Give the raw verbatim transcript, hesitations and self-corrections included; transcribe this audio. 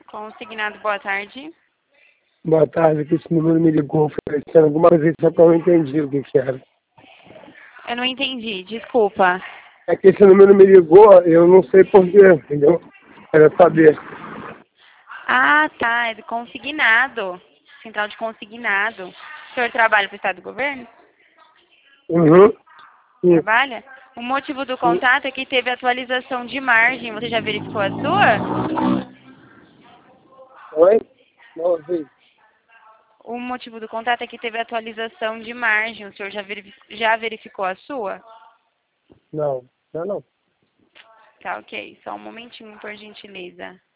Consignado, boa tarde. Boa tarde, que esse número me ligou oferecendo alguma coisa, só que eu não entendi o que que era. Eu não entendi, desculpa. É que esse número me ligou, eu não sei porquê, entendeu? Quero saber. Ah, tá, é do consignado. Central de consignado. O senhor trabalha para o Estado do Governo? Uhum. Sim. Trabalha? O motivo do Sim. contato é que teve atualização de margem. Você já verificou a sua? Oi? Não, sim. O motivo do contato é que teve atualização de margem. O senhor já verificou, já verificou a sua? Não, não, não. Tá, ok. Só um momentinho, por gentileza.